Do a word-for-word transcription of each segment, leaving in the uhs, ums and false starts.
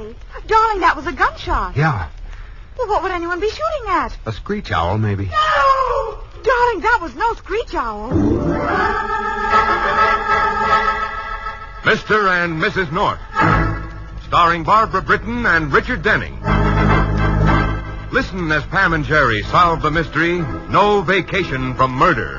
Jerry. Darling, that was a gunshot. Yeah. Well, what would anyone be shooting at? A screech owl, maybe. No! Darling, that was no screech owl. Mister and Missus North, starring Barbara Britton and Richard Denning. Listen as Pam and Jerry solve the mystery, No Vacation from Murder.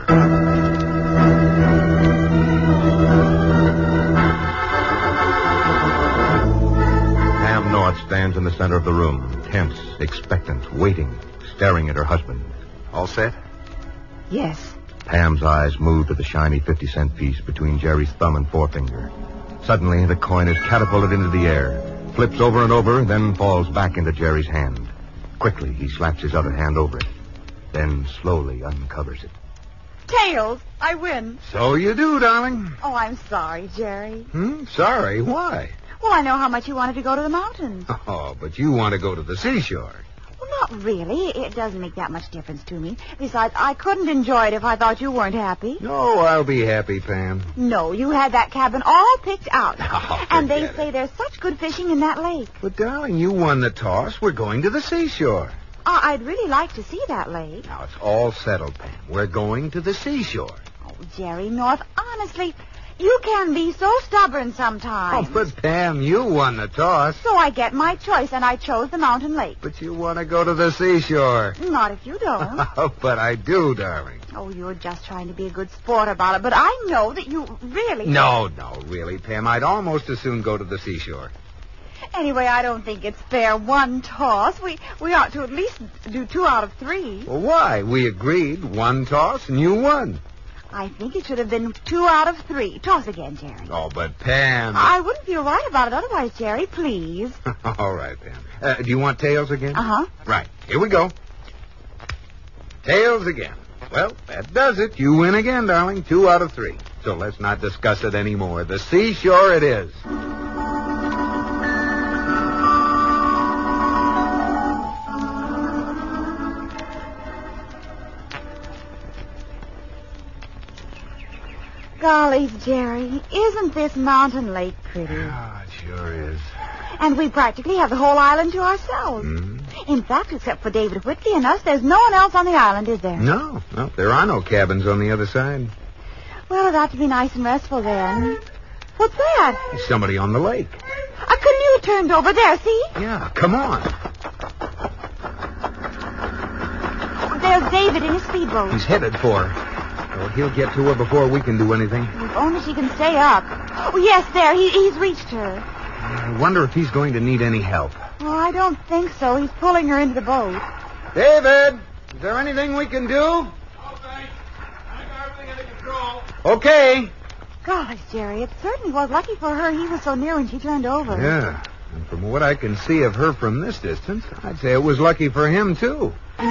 Pam North stands in the center of the room, tense, expectant, waiting, staring at her husband. All set? Yes. Pam's eyes move to the shiny fifty-cent piece between Jerry's thumb and forefinger. Suddenly, the coin is catapulted into the air, flips over and over, then falls back into Jerry's hand. Quickly, he slaps his other hand over it, then slowly uncovers it. Tails, I win. So you do, darling. Oh, I'm sorry, Jerry. Hmm? Sorry, why? Well, I know how much you wanted to go to the mountains. Oh, but you want to go to the seashore. Well, not really. It doesn't make that much difference to me. Besides, I couldn't enjoy it if I thought you weren't happy. No, I'll be happy, Pam. No, you had that cabin all picked out. Oh, and they forget say it. there's such good fishing in that lake. But, darling, you won the toss. We're going to the seashore. Uh, I'd really like to see that lake. Now, it's all settled, Pam. We're going to the seashore. Oh, Jerry North, honestly, you can be so stubborn sometimes. Oh, but, Pam, you won the toss. So I get my choice, and I chose the mountain lake. But you want to go to the seashore. Not if you don't. But I do, darling. Oh, you're just trying to be a good sport about it, but I know that you really... No, no, really, Pam. I'd almost as soon go to the seashore. Anyway, I don't think it's fair. One toss. We we ought to at least do two out of three. Well, why? We agreed. One toss, and you won. I think it should have been two out of three. Toss again, Jerry. Oh, but Pam... I wouldn't feel right about it otherwise, Jerry. Please. All right, Pam. Uh, do you want tails again? Uh-huh. Right. Here we go. Tails again. Well, that does it. You win again, darling. Two out of three. So let's not discuss it anymore. The seashore it is. Golly, Jerry, isn't this mountain lake pretty? Oh, it sure is. And we practically have the whole island to ourselves. Mm-hmm. In fact, except for David Whitley and us, there's no one else on the island, is there? No, no, there are no cabins on the other side. Well, it ought to be nice and restful then. What's that? There's somebody on the lake. A canoe turned over there, see? Yeah, come on. There's David in his speedboat. He's headed for her. Well, he'll get to her before we can do anything. If only she can stay up. Oh, yes, there. He, he's reached her. I wonder if he's going to need any help. Oh, I don't think so. He's pulling her into the boat. David, is there anything we can do? No, thanks. I got everything under control. Okay. Gosh, Jerry, it certainly was lucky for her he was so near when she turned over. Yeah, and from what I can see of her from this distance, I'd say it was lucky for him, too.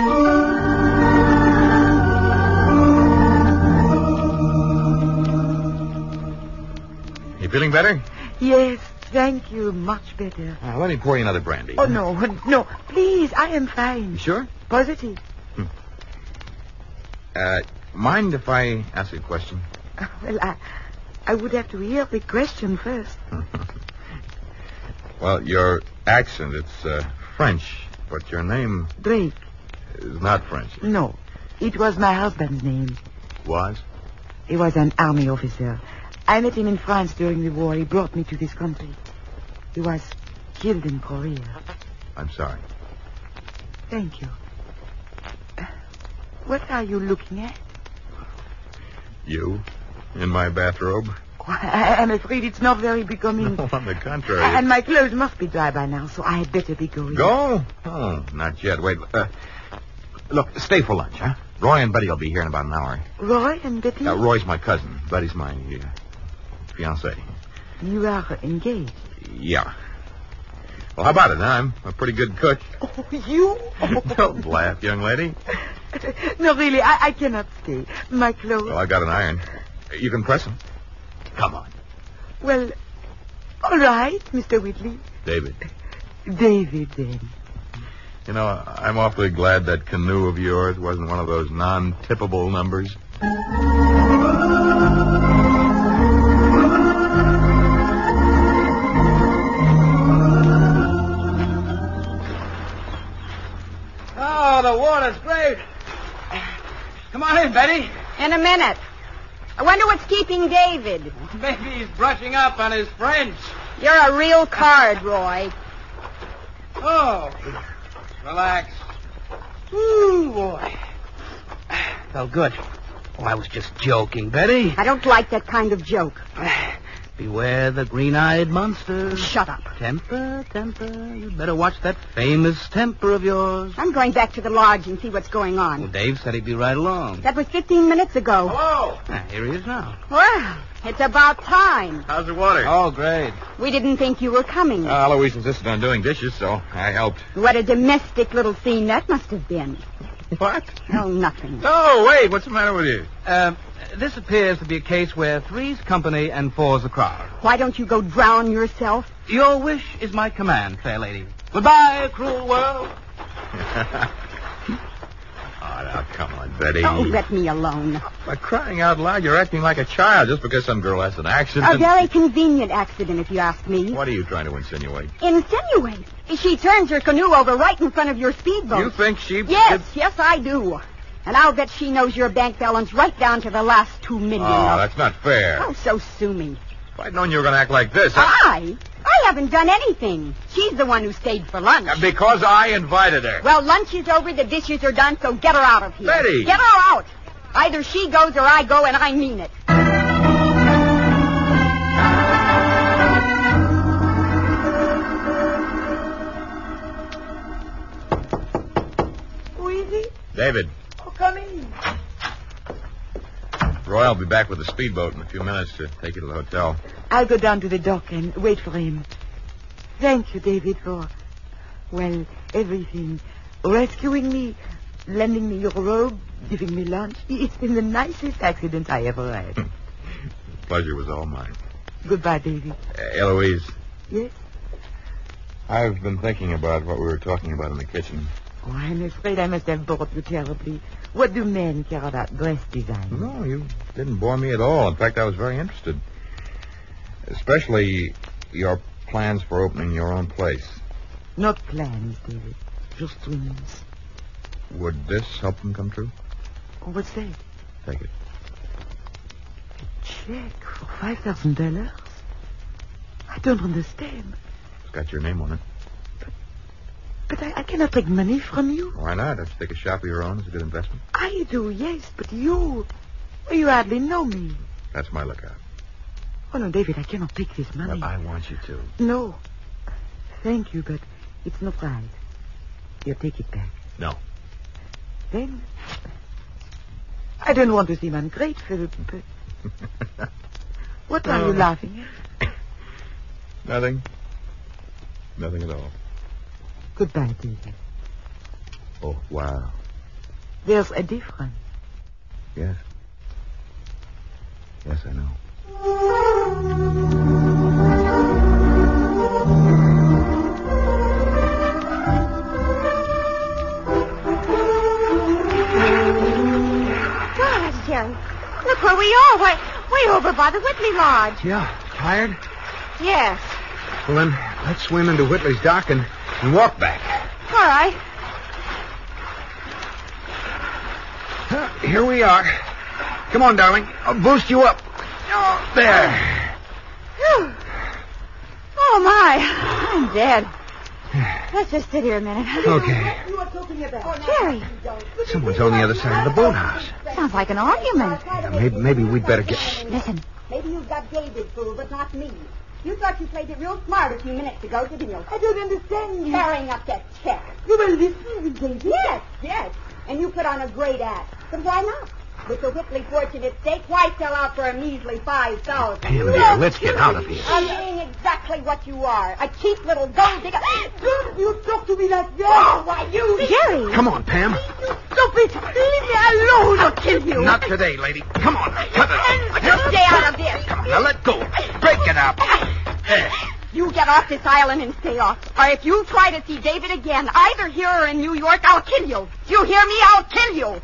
You feeling better? Yes, thank you. Much better. Uh, let me pour you another brandy. Oh, no, no. Please, I am fine. You sure? Positive. Uh, mind if I ask you a question? Well, I, I would have to hear the question first. Well, your accent, it's uh, French, but your name Drake. is not French. No, it was my husband's name. Was? He was an army officer. I met him in France during the war. He brought me to this country. He was killed in Korea. I'm sorry. Thank you. Uh, What are you looking at? You? In my bathrobe? I- I'm afraid it's not very becoming. No, on the contrary. And my clothes must be dry by now, so I had better be going. Go? Oh, not yet. Wait. Uh, look, stay for lunch, huh? Roy and Betty will be here in about an hour. Roy and Betty? Uh, Roy's my cousin. Betty's my uh, fiancée. You are engaged. Yeah. Well, how about it, huh? I'm a pretty good cook. Oh, you? Don't laugh, young lady. No, really, I, I cannot stay. My clothes. Well, I got an iron. You can press them. Come on. Well, all right, Mister Whitley. David. David, then. You know, I'm awfully glad that canoe of yours wasn't one of those non-tippable numbers. In a minute. I wonder what's keeping David. Maybe he's brushing up on his French. You're a real card, Roy. Oh, relax. Ooh, boy. Felt good. Oh, I was just joking, Betty. I don't like that kind of joke. Beware the green-eyed monsters. Shut up. Temper, temper. You'd better watch that famous temper of yours. I'm going back to the lodge and see what's going on. Well, Dave said he'd be right along. That was fifteen minutes ago. Hello. Ah, here he is now. Well, it's about time. How's the water? Oh, great. We didn't think you were coming. Uh, Eloise insisted on doing dishes, so I helped. What a domestic little scene that must have been. What? Oh, nothing. Oh, wait. What's the matter with you? Uh, this appears to be a case where three's company and four's a crowd. Why don't you go drown yourself? Your wish is my command, fair lady. Goodbye, cruel world. Oh, now, come on, Betty. Oh, let me alone. By crying out loud, you're acting like a child just because some girl has an accident. A very convenient accident, if you ask me. What are you trying to insinuate? Insinuate? She turns her canoe over right in front of your speedboat. You think she... Yes, yes, I do. And I'll bet she knows your bank balance right down to the last two million. Oh, that's not fair. Oh, so sue me. If I'd known you were going to act like this... I... I? I haven't done anything. She's the one who stayed for lunch. Uh, Because I invited her. Well, lunch is over, the dishes are done, so get her out of here. Betty! Get her out! Either she goes or I go, and I mean it. Who is it? David, Oh, come in. Roy will be back with the speedboat in a few minutes to take you to the hotel. I'll go down to the dock and wait for him. Thank you, David, for, well, everything. Rescuing me, lending me your robe, giving me lunch. It's been the nicest accident I ever had. The pleasure was all mine. Goodbye, David. Uh, Eloise, Yes? I've been thinking about what we were talking about in the kitchen. Oh, I'm afraid I must have bored you terribly. What do men care about dress design? No, you didn't bore me at all. In fact, I was very interested. Especially your plans for opening your own place. Not plans, David. Just dreams. Would this help them come true? Oh, what's that? Take it. Check for five thousand dollars? I don't understand. It's got your name on it. But I, I cannot take money from you. Why not? If you take a shop of your own, it's a good investment. I do, yes, but you... Well, you hardly know me. That's my lookout. Oh, no, David, I cannot take this money. Well, I want you to. No. Thank you, but it's not right. You take it back. No. Then... I don't want to seem ungrateful, but... What are you laughing at? Nothing. Nothing at all. Goodbye, David. Oh, wow. There's a difference. Yes. Yes, I know. Gosh, Jerry, look where we are. Way, way over by the Whitley Lodge. Yeah. Tired? Yes. Well, then, let's swim into Whitley's dock and, and walk back. All right. Uh, here we are. Come on, darling. I'll boost you up. Oh, there. Phew. Oh, my. I'm dead. Let's just sit here a minute. Okay. You are talking about... Jerry, Someone's on the other side of the boathouse. sounds like an argument. Yeah, maybe, maybe we'd better get... Listen. Maybe you've got David fooled, but not me. You thought you played it real smart a few minutes ago, didn't you? I don't understand you. Carrying up that check. You were listening, David. Yes, yes. And you put on a great act. But why not? With the Whitley fortune at stake, why sell out for a measly five thousand? Pam, dear, let's get out of here. I'm being exactly what you are. A cheap little gold digger. Don't you talk to me like that. Oh, why, you... Jerry. Come on, Pam. Stop it. Leave me alone. I'll kill you. Not today, lady. Come on. Cut it. You stay out of this. Come on, now let go. Break it up. There. You get off this island and stay off. Or if you try to see David again, either here or in New York, I'll kill you. You hear me? I'll kill you.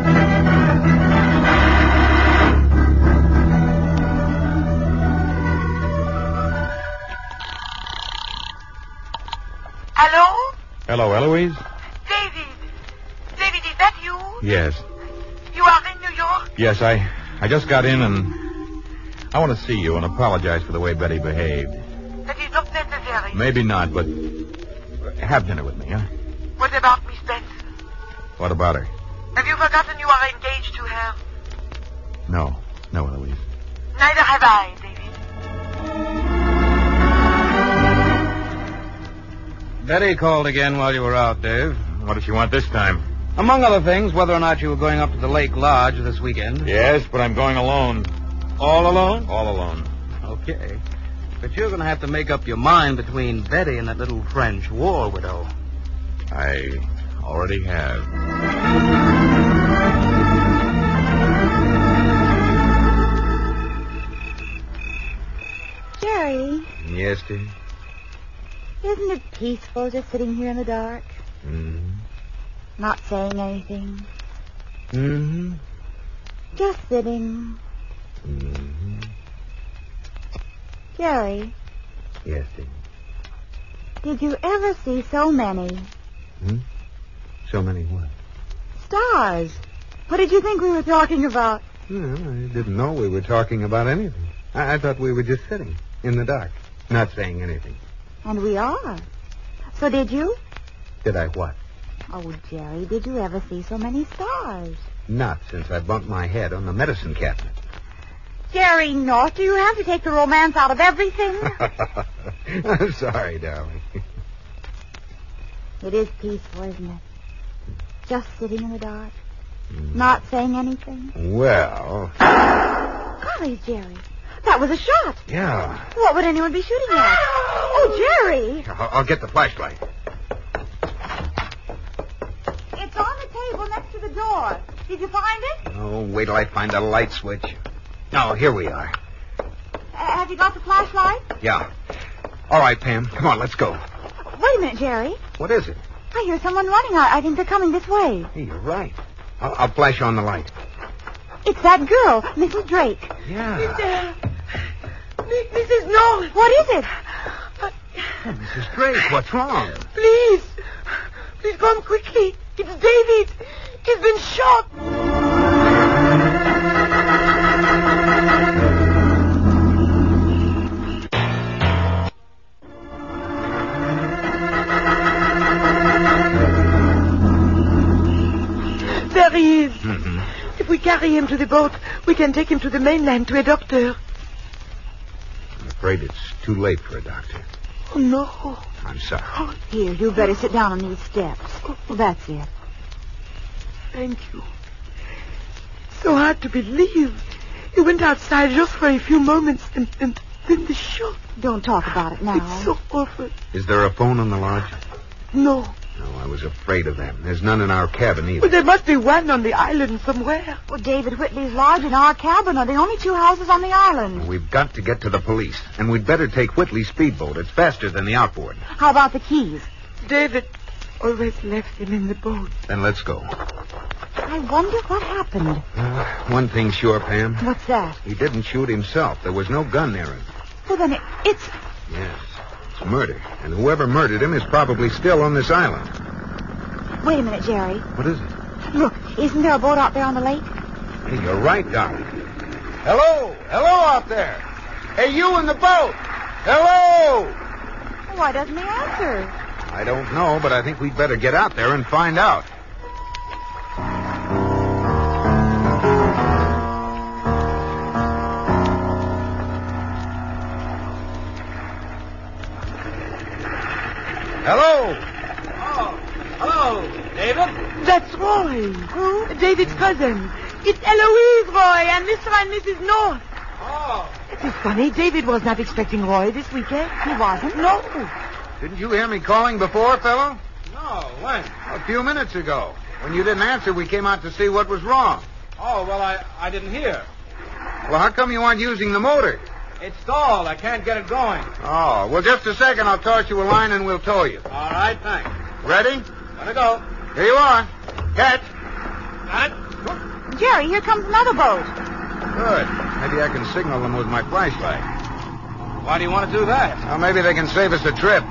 Hello? Hello, Eloise? David. David, is that you? Yes. You are in New York? Yes, I, I just got in and I want to see you and apologize for the way Betty behaved. That is not necessary. Maybe not, but have dinner with me, huh? What about Miss Benson? What about her? Have you forgotten you are engaged to her? No. No, Eloise. Neither have I, David. Betty called again while you were out, Dave. What does she want this time? Among other things, whether or not you were going up to the Lake Lodge this weekend. Yes, but I'm going alone. All alone? All alone. Okay. But you're going to have to make up your mind between Betty and that little French war widow. I already have. Jerry, Yes, dear? isn't it peaceful just sitting here in the dark, Mm-hmm. not saying anything, Mm-hmm. just sitting? Mm-hmm. Jerry, Yes, dear. did you ever see so many Hmm? So many what? stars? What did you think we were talking about? Well, I didn't know we were talking about anything. I, I thought we were just sitting in the dark, not saying anything. And we are. So did you? Did I what? Oh, Jerry, did you ever see so many stars? Not since I bumped my head on the medicine cabinet. Jerry, not. Do you have to take the romance out of everything? I'm sorry, darling. It is peaceful, isn't it? Just sitting in the dark, not saying anything. Well, Golly, Jerry, that was a shot. yeah. What would anyone be shooting at? Oh, Jerry! I'll, I'll get the flashlight. It's on the table next to the door. Did you find it? Oh, wait till I find the light switch. Oh, here we are. Uh, have you got the flashlight? Yeah. All right, Pam. Come on, let's go. Wait a minute, Jerry. What is it? I hear someone running. I, I think they're coming this way. Hey, you're right. I'll, I'll flash on the light. It's that girl, Missus Drake. Yeah. Missus North. What is it? Oh, Missus Drake, what's wrong? Please. Please come quickly. It's David. He's been shot. There he is. Mm-hmm. If we carry him to the boat, we can take him to the mainland to a doctor. I'm afraid it's too late for a doctor. Oh, no. I'm sorry. Here, you better sit down on these steps. Well, that's it. Thank you. So hard to believe. He went outside just for a few moments, and, and then the shot. Don't talk about it now. It's so awful. Is there a phone in the lodge? No. No, I was afraid of that. There's none in our cabin either. But there must be one on the island somewhere. Well, David Whitley's lodge and our cabin are the only two houses on the island. We've got to get to the police, and we'd better take Whitley's speedboat. It's faster than the outboard. How about the keys? David always left them in the boat. Then let's go. I wonder what happened. Uh, one thing's sure, Pam. What's that? He didn't shoot himself. There was no gun near him. Well, then it, it's... Yes, it's murder. And whoever murdered him is probably still on this island. Wait a minute, Jerry. What is it? Look, isn't there a boat out there on the lake? Hey, you're right, darling. Hello! Hello out there! Hey, you in the boat! Hello! Why doesn't he answer? I don't know, but I think we'd better get out there and find out. Hello! Oh, hello, David. That's Roy. Who? David's cousin. It's Eloise, Roy, and Mister and Missus North. Oh. It is funny. David was not expecting Roy this weekend. He wasn't? No. Didn't you hear me calling before, fellow? No, when? A few minutes ago. When you didn't answer, we came out to see what was wrong. Oh, well, I, I didn't hear. Well, how come you aren't using the motor? It's stalled. I can't get it going. Oh, well, just a second. I'll toss you a line and we'll tow you. All right, thanks. Ready? Gotta go. Here you are. Catch. Got it? Jerry, here comes another boat. Good. Maybe I can signal them with my flashlight. Why do you want to do that? Well, maybe they can save us a trip.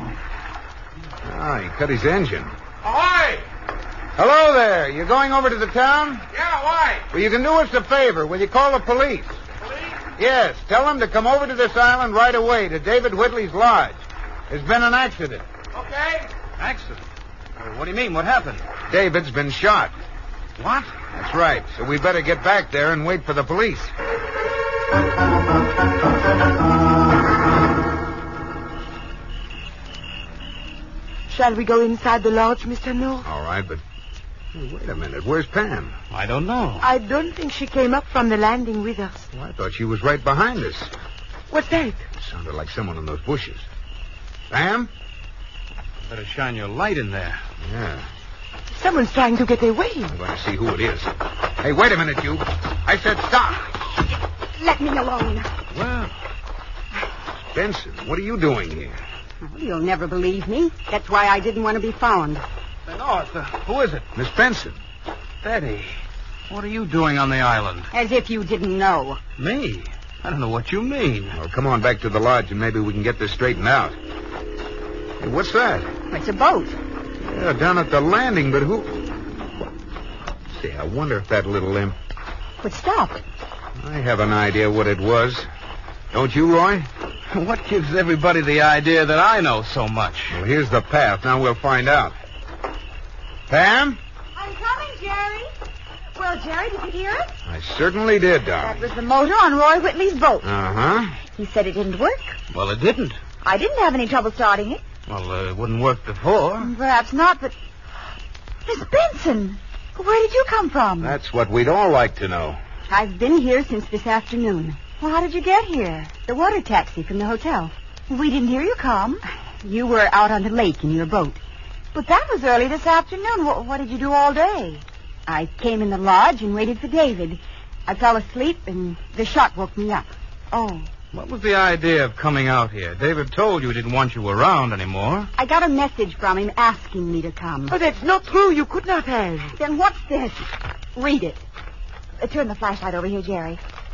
Ah, he cut his engine. Ahoy! Hello there. You going over to the town? Yeah, why? Well, you can do us a favor. Will you call the police? Police? Yes. Tell them to come over to this island right away, to David Whitley's lodge. There's been an accident. Okay. Accident? Well, what do you mean? What happened? David's been shot. What? That's right. So we better get back there and wait for the police. Shall we go inside the lodge, Mister North? All right, but... Hey, wait a minute. Where's Pam? I don't know. I don't think she came up from the landing with us. Well, I thought she was right behind us. What's that? It sounded like someone in those bushes. Pam? Better shine your light in there. Yeah. Someone's trying to get away. I'm going to see who it is. Hey, wait a minute, you. I said stop. Let me alone. Well, Benson, what are you doing here? Well, you'll never believe me. That's why I didn't want to be found. Say, North, uh, who is it? Miss Benson. Betty. What are you doing on the island? As if you didn't know. Me? I don't know what you mean. Well, come on back to the lodge and maybe we can get this straightened out. Hey, what's that? It's a boat. Yeah, down at the landing, but who... See, I wonder if that little imp... But stop. I have an idea what it was. Don't you, Roy? What gives everybody the idea that I know so much? Well, here's the path. Now we'll find out. Pam? I'm coming, Jerry. Well, Jerry, did you hear it? I certainly did, That darling. was the motor on Roy Whitley's boat. Uh-huh. He said it didn't work. Well, it didn't. I didn't have any trouble starting it. Well, uh, it wouldn't work before. Perhaps not, but... Miss Benson, where did you come from? That's what we'd all like to know. I've been here since this afternoon. Well, how did you get here? The water taxi from the hotel. We didn't hear you come. You were out on the lake in your boat. But that was early this afternoon. What, what did you do all day? I came in the lodge and waited for David. I fell asleep and the shot woke me up. Oh. What was the idea of coming out here? David told you he didn't want you around anymore. I got a message from him asking me to come. Oh, that's not true. You could not have. Then what's this? Read it. Uh, turn the flashlight over here, Jerry.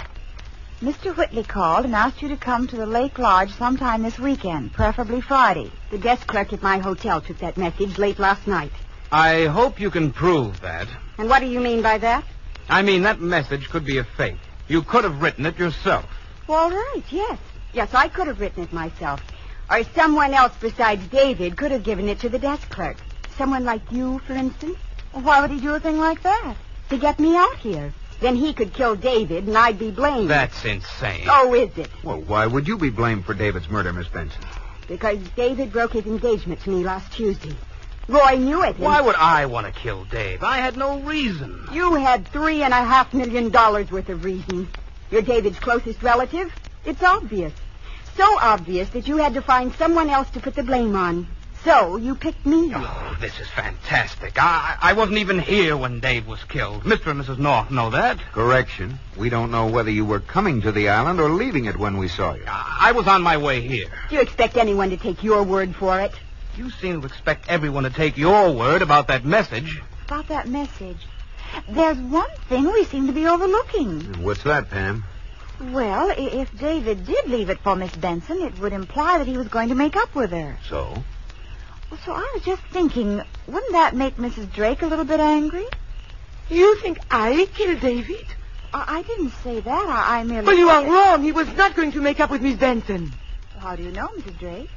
Mister Whitley called and asked you to come to the Lake Lodge sometime this weekend, preferably Friday. The desk clerk at my hotel took that message late last night. I hope you can prove that. And what do you mean by that? I mean, that message could be a fake. You could have written it yourself. All right, yes. Yes, I could have written it myself. Or someone else besides David could have given it to the desk clerk. Someone like you, for instance. Why would he do a thing like that? To get me out here. Then he could kill David and I'd be blamed. That's insane. Oh, is it? Well, why would you be blamed for David's murder, Miss Benson? Because David broke his engagement to me last Tuesday. Roy knew it. and- Why would I want to kill Dave? I had no reason. You had three and a half million dollars worth of reason. You're David's closest relative. It's obvious. So obvious that you had to find someone else to put the blame on. So you picked me. Oh, this is fantastic. I, I wasn't even here when Dave was killed. Mister and Missus North know that. Correction. We don't know whether you were coming to the island or leaving it when we saw you. I, I was on my way here. Do you expect anyone to take your word for it? You seem to expect everyone to take your word about that message. About that message. There's one thing we seem to be overlooking. And what's that, Pam? Well, i- if David did leave it for Miss Benson, it would imply that he was going to make up with her. So? Well, so I was just thinking, wouldn't that make Missus Drake a little bit angry? You think I killed David? I, I didn't say that. I, I merely... Well, you are wrong. He was not going to make up with Miss Benson. How do you know, Missus Drake?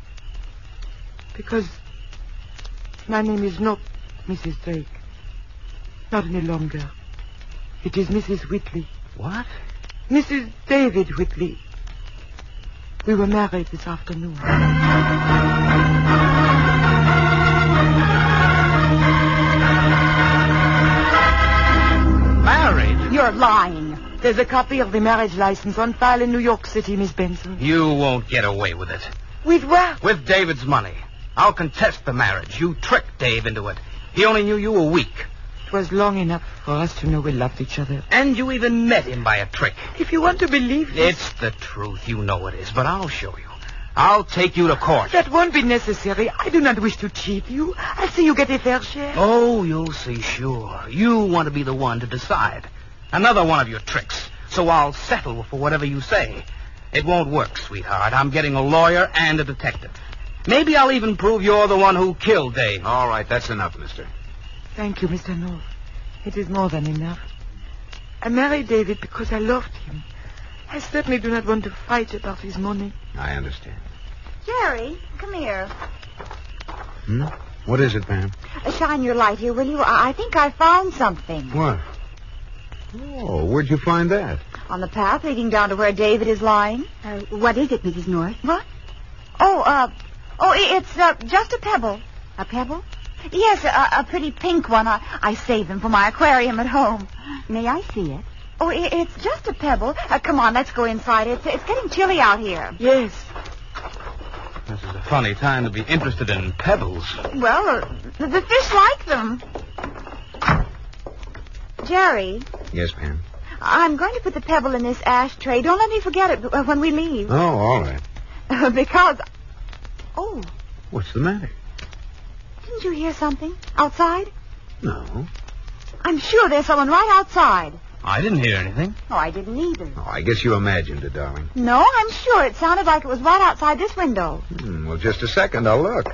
Because my name is not Missus Drake. Not any longer. It is Missus Whitley. What? Missus David Whitley. We were married this afternoon. Married? You're lying. There's a copy of the marriage license on file in New York City, Miss Benson. You won't get away with it. With what? With David's money. I'll contest the marriage. You tricked Dave into it. He only knew you a week. It was long enough for us to know we loved each other. And you even met him by a trick. If you want to believe this, It's the truth. You know it is, but I'll show you. I'll take you to court. that won't be necessary. I do not wish to cheat you. I'll see you get a fair share. Oh, you'll see, sure. You want to be the one to decide. Another one of your tricks. So I'll settle for whatever you say. It won't work, sweetheart. I'm getting a lawyer and a detective. Maybe I'll even prove you're the one who killed Dave. All right, that's enough, mister. Thank you, Mister North. It is more than enough. I married David because I loved him. I certainly do not want to fight about his money. I understand. Jerry, come here. Hmm? What is it, Pam? Uh, shine your light here, will you? I, I think I found something. What? Oh, where'd you find that? On the path leading down to where David is lying. Uh, what is it, Missus North? What? Oh, uh, oh, i- it's uh, just a pebble. A pebble? Yes, a, a pretty pink one. I, I saved them for my aquarium at home. May I see it? Oh, i- it's just a pebble. Uh, come on, let's go inside. It's, it's getting chilly out here. Yes. This is a funny time to be interested in pebbles. Well, uh, the, the fish like them. Jerry, Yes, Pam. I'm going to put the pebble in this ashtray. Don't let me forget it uh, when we leave. Oh, all right. because... Oh, What's the matter? didn't you hear something? Outside? No. I'm sure there's someone right outside. I didn't hear anything. Oh, I didn't either. Oh, I guess you imagined it, darling. No, I'm sure it sounded like it was right outside this window. Hmm, well, just a second. I'll look.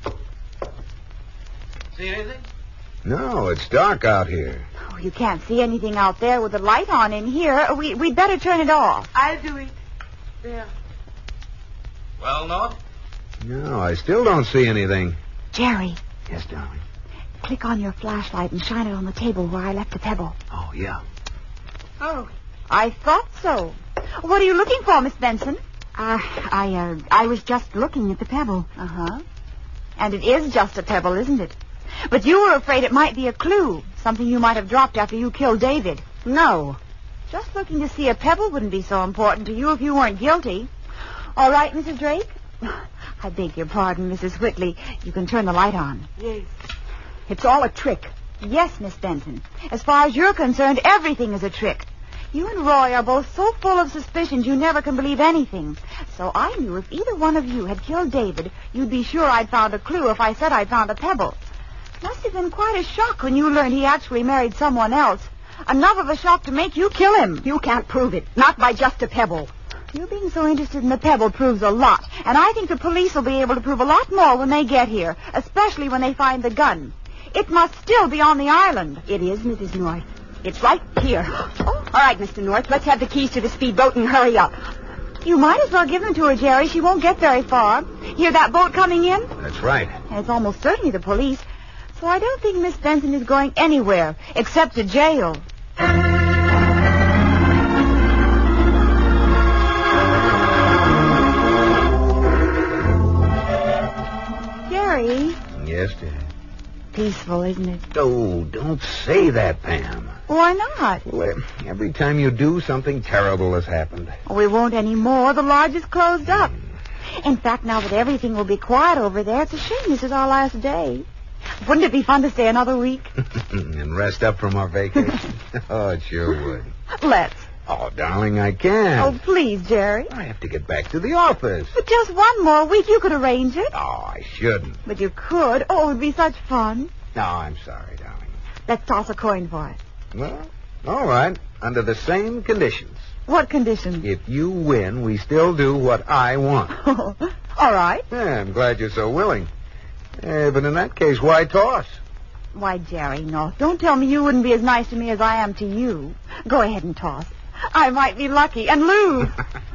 See anything? No, it's dark out here. Oh, you can't see anything out there with the light on in here. We, we'd better turn it off. I'll do it. There. Well, North? No, I still don't see anything. Jerry, Yes, darling. click on your flashlight and shine it on the table where I left the pebble. Oh, yeah. Oh, I thought so. What are you looking for, Miss Benson? Uh, I, uh, I was just looking at the pebble. Uh-huh. And it is just a pebble, isn't it? But you were afraid it might be a clue, something you might have dropped after you killed David. No. Just looking to see a pebble wouldn't be so important to you if you weren't guilty. All right, Missus Drake? I beg your pardon, Missus Whitley. You can turn the light on. Yes. It's all a trick. Yes, Miss Benson. As far as you're concerned, everything is a trick. You and Roy are both so full of suspicions you never can believe anything. So I knew if either one of you had killed David, you'd be sure I'd found a clue if I said I'd found a pebble. Must have been quite a shock when you learned he actually married someone else. Enough of a shock to make you kill him. You can't prove it. Not by just a pebble. You being so interested in the pebble proves a lot. And I think the police will be able to prove a lot more when they get here, especially when they find the gun. It must still be on the island. It is, Missus North. It's right here. Oh. All right, Mister North, let's have the keys to the speedboat and hurry up. You might as well give them to her, Jerry. She won't get very far. Hear that boat coming in? That's right. And it's almost certainly the police. So I don't think Miss Benson is going anywhere except to jail. Jerry, Yes, dear. peaceful, isn't it? Oh, don't say that, Pam. Why not? Well, every time you do, something terrible has happened. We won't any more. The lodge is closed up. In fact, now that everything will be quiet over there, it's a shame this is our last day. Wouldn't it be fun to stay another week? And rest up from our vacation. Oh, it sure would. Let's. Oh, darling, I can't. Oh, please, Jerry. I have to get back to the office. But just one more week, you could arrange it. Oh, I shouldn't. But you could. Oh, it would be such fun. No, I'm sorry, darling. Let's toss a coin for it. Well, all right. Under the same conditions. What conditions? If you win, we still do what I want. All right. Yeah, I'm glad you're so willing. Eh, but in that case, why toss? Why, Jerry, no. Don't tell me you wouldn't be as nice to me as I am to you. Go ahead and toss. I might be lucky and lose.